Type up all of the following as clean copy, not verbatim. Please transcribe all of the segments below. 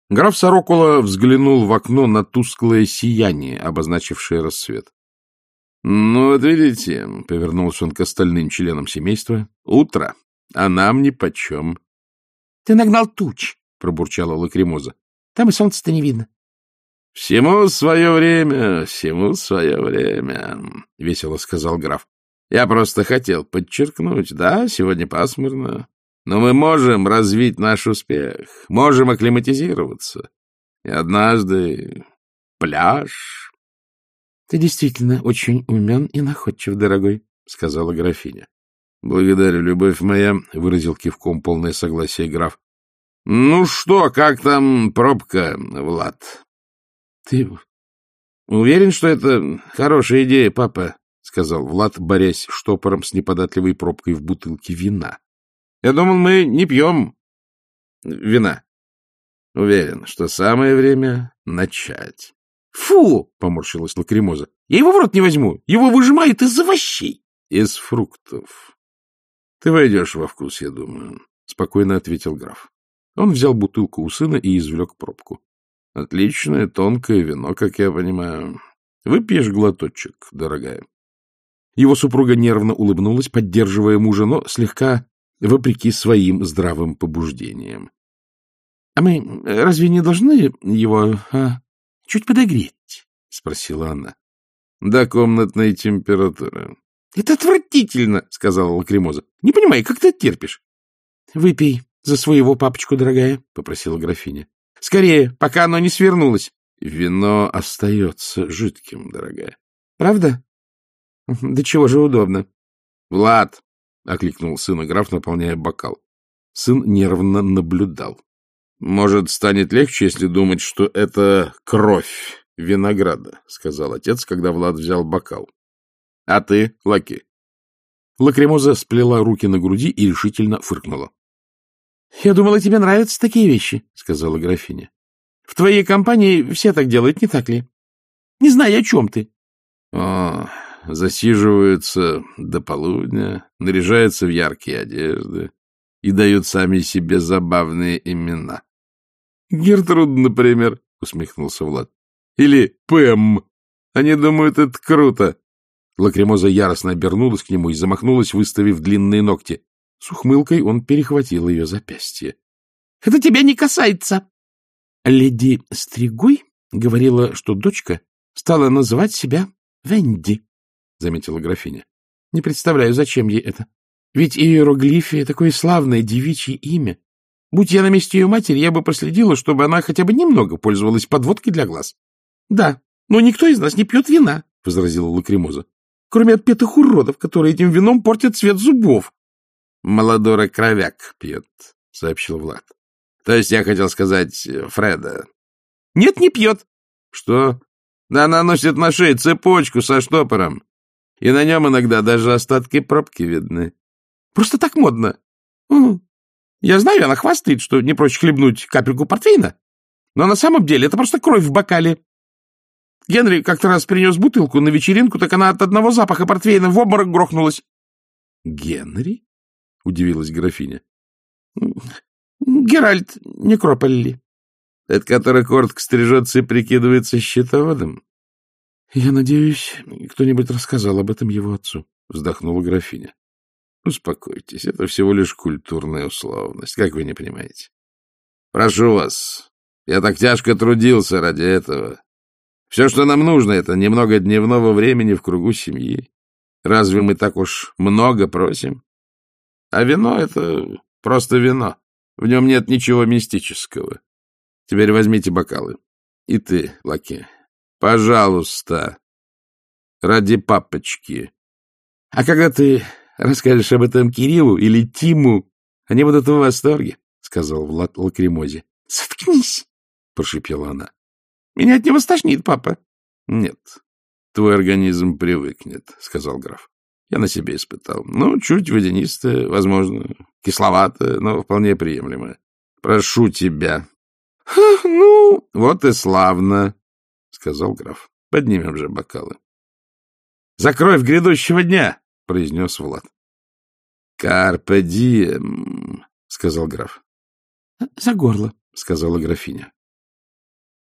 Граф Сорокула взглянул в окно на тусклое сияние, обозначившее рассвет. — Ну, вот видите, — повернулся он к остальным членам семейства, — утро, а нам нипочем. — Ты нагнал туч, — пробурчала Лакримоза. — Там и солнца-то не видно. — Всему свое время, — весело сказал граф. — Я просто хотел подчеркнуть, да, сегодня пасмурно, но мы можем развить наш успех, можем акклиматизироваться. И однажды пляж... — Ты действительно очень умен и находчив, дорогой, — сказала графиня. — Благодарю, любовь моя, — выразил кивком полное согласие граф. — Ну что, как там пробка, Влад? — Ты уверен, что это хорошая идея, папа? — сказал Влад, борясь штопором с неподатливой пробкой в бутылке вина. — Я думал, мы не пьем вина. — Уверен, что самое время начать. — Фу! — поморщилась Лакримоза. — Я его в рот не возьму. Его выжимают из овощей. — Из фруктов. — Ты войдешь во вкус, я думаю, — спокойно ответил граф. Он взял бутылку у сына и извлек пробку. — Отличное, тонкое вино, как я понимаю. Выпьешь глоточек, дорогая? Его супруга нервно улыбнулась, поддерживая мужа, но слегка вопреки своим здравым побуждениям. — А мы разве не должны его чуть подогреть? — спросила она. — До комнатной температуры. — Это отвратительно, — сказала Лакримоза. — Не понимаю, как ты это терпишь? — Выпей за своего папочку, дорогая, — попросила графиня. — Скорее, пока оно не свернулось. — Вино остается жидким, дорогая. — Правда? Да чего же удобно. — Влад! — окликнул сына граф, наполняя бокал. Сын нервно наблюдал. — Может, станет легче, если думать, что это кровь винограда, — сказал отец, когда Влад взял бокал. — А ты, Лаки? Лакримоза сплела руки на груди и решительно фыркнула. — Я думала, тебе нравятся такие вещи, — сказала графиня. — В твоей компании все так делают, не так ли? Не знаю, о чем ты. — О, засиживаются до полудня, наряжаются в яркие одежды и дают сами себе забавные имена. — Гертруд, например, — усмехнулся Влад. — Или Пэм. Они думают, это круто. Лакримоза яростно обернулась к нему и замахнулась, выставив длинные ногти. С ухмылкой он перехватил ее запястье. — Это тебя не касается. Леди Стригой говорила, что дочка стала называть себя Венди, — заметила графиня. — Не представляю, зачем ей это. Ведь иероглифия — такое славное девичье имя. Будь я на месте ее матери, я бы проследила, чтобы она хотя бы немного пользовалась подводкой для глаз. — Да, но никто из нас не пьет вина, — возразила Лакримоза, — кроме отпетых уродов, которые этим вином портят цвет зубов. — Молодора кровяк пьет, — сообщил Влад. — То есть я хотел сказать Фреда. — Нет, не пьет. — Что? Да она носит на шее цепочку со штопором, и на нем иногда даже остатки пробки видны. — Просто так модно. Я знаю, она хвастает, что не прочь хлебнуть капельку портвейна, но на самом деле это просто кровь в бокале. Генри как-то раз принес бутылку на вечеринку, так она от одного запаха портвейна в обморок грохнулась. — Генри? — удивилась графиня. — Геральт Некрополли. — Это который коротко стрижется и прикидывается счетоводом? — Я надеюсь, кто-нибудь рассказал об этом его отцу, — вздохнула графиня. — Успокойтесь, это всего лишь культурная условность, как вы не понимаете. Прошу вас, я так тяжко трудился ради этого. Все, что нам нужно, это немного дневного времени в кругу семьи. Разве мы так уж много просим? А вино — это просто вино. В нем нет ничего мистического. Теперь возьмите бокалы. И ты, Лаки, пожалуйста, ради папочки. А когда ты расскажешь об этом Кириллу или Тиму, они будут в восторге, — сказал Влад Лакримозе. — Заткнись, — прошипела она. — Меня от него стошнит, папа. — Нет, твой организм привыкнет, — сказал граф. Я на себе испытал. Ну, чуть водянистое, возможно, кисловатое, но вполне приемлемое. Прошу тебя. — Ну, вот и славно, — сказал граф. — Поднимем же бокалы. — За кровь грядущего дня! — произнес Влад. — Карпе дием, — сказал граф. — За горло, — сказала графиня.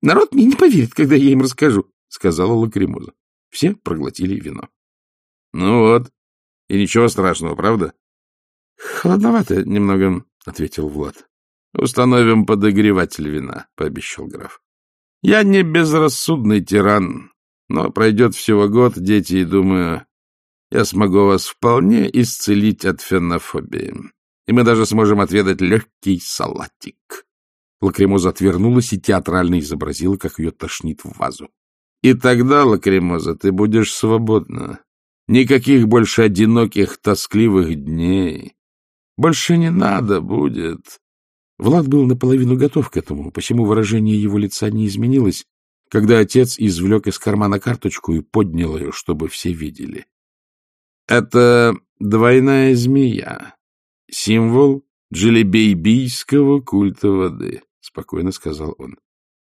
Народ мне не поверит, когда я им расскажу, — сказала Лакримоза. Все проглотили вино. — Ну вот. И ничего страшного, правда? — Холодновато немного, — ответил Влад. — Установим подогреватель вина, — пообещал граф. — Я не безрассудный тиран, но пройдет всего год, дети, и, думаю, я смогу вас вполне исцелить от фенофобии. И мы даже сможем отведать легкий салатик. Лакримоза отвернулась и театрально изобразила, как ее тошнит в вазу. — И тогда, Лакримоза, ты будешь свободна. Никаких больше одиноких, тоскливых дней. Больше не надо будет. Влад был наполовину готов к этому, посему выражение его лица не изменилось, когда отец извлек из кармана карточку и поднял ее, чтобы все видели. — Это двойная змея, символ джелебейбийского культа воды, — спокойно сказал он.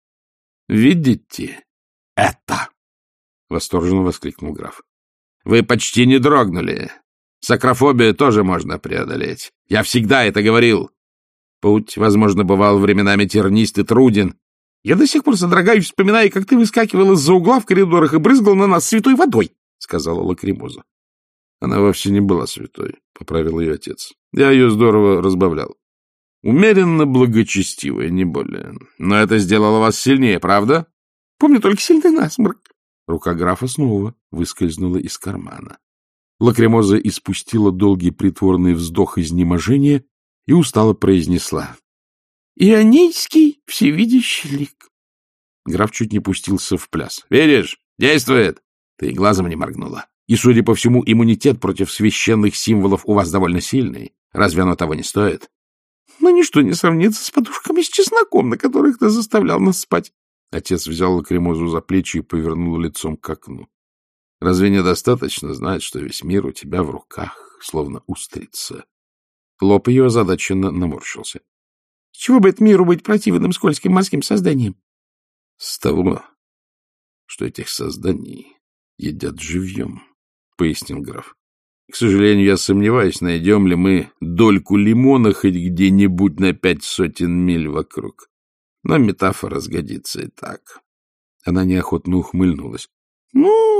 — Видите это? — восторженно воскликнул граф. — Вы почти не дрогнули. Сакрофобию тоже можно преодолеть. Я всегда это говорил. Путь, возможно, бывал временами тернист и труден. Я до сих пор содрогаюсь, вспоминая, как ты выскакивал из-за угла в коридорах и брызгал на нас святой водой, — сказала Лакримоза. — Она вовсе не была святой, — поправил ее отец. Я ее здорово разбавлял. Умеренно благочестивая, не более. Но это сделало вас сильнее, правда? Помню только сильный насморк. Рука графа снова выскользнула из кармана. Лакримоза испустила долгий притворный вздох изнеможения и устало произнесла: — Ионийский всевидящий лик. Граф чуть не пустился в пляс. — Видишь? Действует! Ты и глазом не моргнула. И, судя по всему, иммунитет против священных символов у вас довольно сильный. Разве оно того не стоит? — Но ничто не сравнится с подушками с чесноком, на которых ты заставлял нас спать. Отец взял Лакримозу за плечи и повернул лицом к окну. — Разве недостаточно знать, что весь мир у тебя в руках, словно устрица? Лоб ее озадаченно наморщился. — С чего бы это миру быть противным скользким морским созданием? — С того, что этих созданий едят живьем, — пояснил граф. — К сожалению, я сомневаюсь, найдем ли мы дольку лимона хоть где-нибудь на 500 миль вокруг. Но метафора сгодится и так. Она неохотно ухмыльнулась. —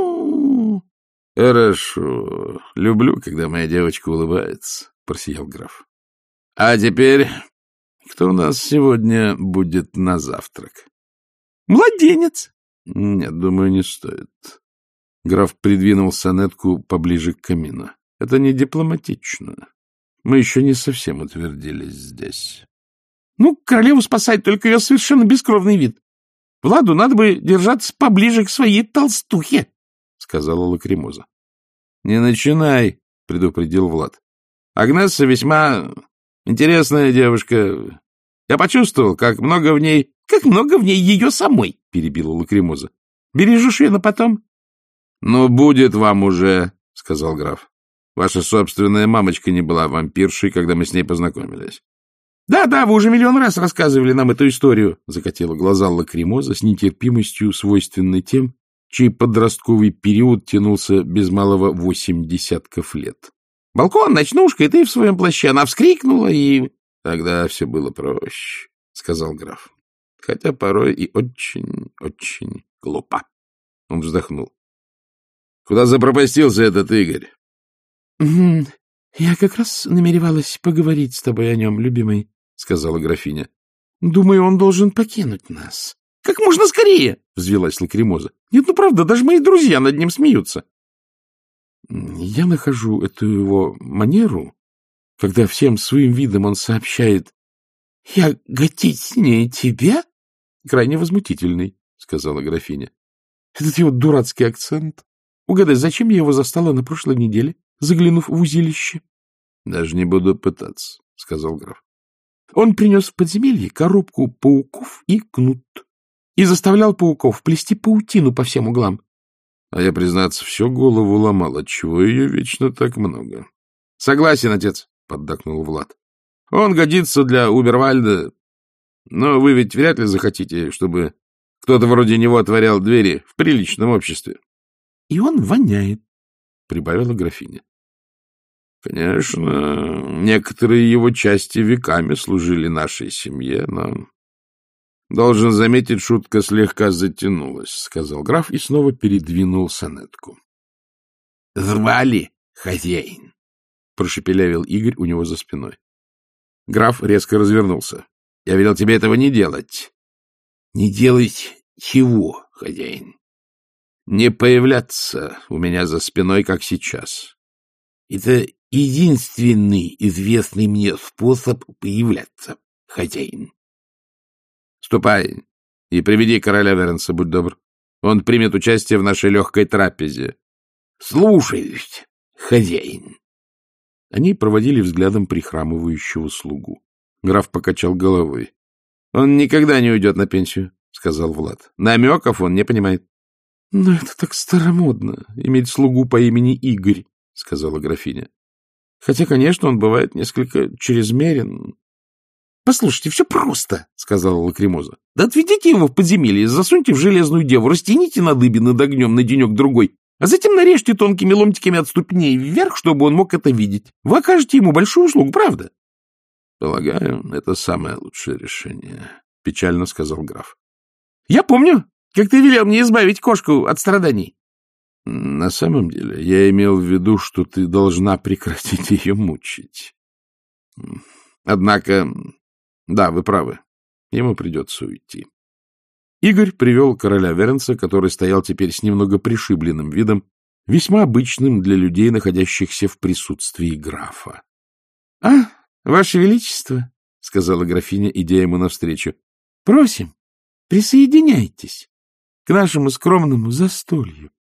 Ну, хорошо. Люблю, когда моя девочка улыбается, — просиял граф. — А теперь, кто у нас сегодня будет на завтрак? — Младенец. — Нет, думаю, не стоит. Граф придвинул сонетку поближе к камину. — Это не дипломатично. Мы еще не совсем утвердились здесь. — Ну, королеву спасать, только ее совершенно бескровный вид. Владу надо бы держаться поближе к своей толстухе, — сказала Лакримоза. — Не начинай, — предупредил Влад. — Агнесса весьма интересная девушка. Я почувствовал, как много в ней... — Как много в ней ее самой, — перебила Лакримоза. — Бережешь ее на потом? — Ну, будет вам уже, — сказал граф. Ваша собственная мамочка не была вампиршей, когда мы с ней познакомились. Да, вы уже миллион раз рассказывали нам эту историю, — закатила глаза Лакримоза с нетерпимостью, свойственной тем, чей подростковый период тянулся без малого 8 десятков лет. Балкон, ночнушка, и ты в своем плаще. Она вскрикнула, и... — Тогда все было проще, — сказал граф. Хотя порой и очень глупо. Он вздохнул. — Куда запропастился этот Игорь? — Я как раз намеревалась поговорить с тобой о нем, любимый, — сказала графиня. — Думаю, он должен покинуть нас. — Как можно скорее! — взвилась Лакримоза. — Нет, ну правда, даже мои друзья над ним смеются. — Я нахожу эту его манеру, когда всем своим видом он сообщает: — Я готичнее тебя? — Крайне возмутительный, — сказала графиня. — Этот его дурацкий акцент. Угадай, зачем я его застала на прошлой неделе, заглянув в узилище? — Даже не буду пытаться, — сказал граф. Он принес в подземелье коробку пауков и кнут и заставлял пауков плести паутину по всем углам. А я, признаться, всю голову ломал, отчего ее вечно так много. — Согласен, отец, — поддакнул Влад. — Он годится для Убервальда, но вы ведь вряд ли захотите, чтобы кто-то вроде него отворял двери в приличном обществе. — И он воняет, — прибавила графиня. — Конечно, некоторые его части веками служили нашей семье, но — Должен заметить, шутка слегка затянулась, — сказал граф и снова передвинул сонетку. — Звали, хозяин? — прошепелявил Игорь у него за спиной. Граф резко развернулся. — Я велел тебе этого не делать. — Не делать чего, хозяин? — Не появляться у меня за спиной, как сейчас. — Это единственный известный мне способ появляться, хозяин. — Ступай и приведи короля Веренса, будь добр. Он примет участие в нашей легкой трапезе. — Слушаюсь, хозяин. Они проводили взглядом прихрамывающего слугу. Граф покачал головой. — Он никогда не уйдет на пенсию, — сказал Влад. — Намеков он не понимает. — Но это так старомодно, иметь слугу по имени Игорь, — сказала графиня. — Хотя, конечно, он бывает несколько чрезмерен. — Послушайте, все просто, — сказала Лакримоза. — Да отведите его в подземелье, засуньте в железную деву, растяните на дыбе над огнем на денек-другой, а затем нарежьте тонкими ломтиками от ступней вверх, чтобы он мог это видеть. Вы окажете ему большую услугу, правда? — Полагаю, это самое лучшее решение, — печально сказал граф. — Я помню, как ты велел мне избавить кошку от страданий. — На самом деле, я имел в виду, что ты должна прекратить ее мучить. Однако, да, вы правы, ему придется уйти. Игорь привел короля Веренса, который стоял теперь с немного пришибленным видом, весьма обычным для людей, находящихся в присутствии графа. — А, ваше величество, — сказала графиня, идя ему навстречу, — просим, присоединяйтесь к нашему скромному застолью.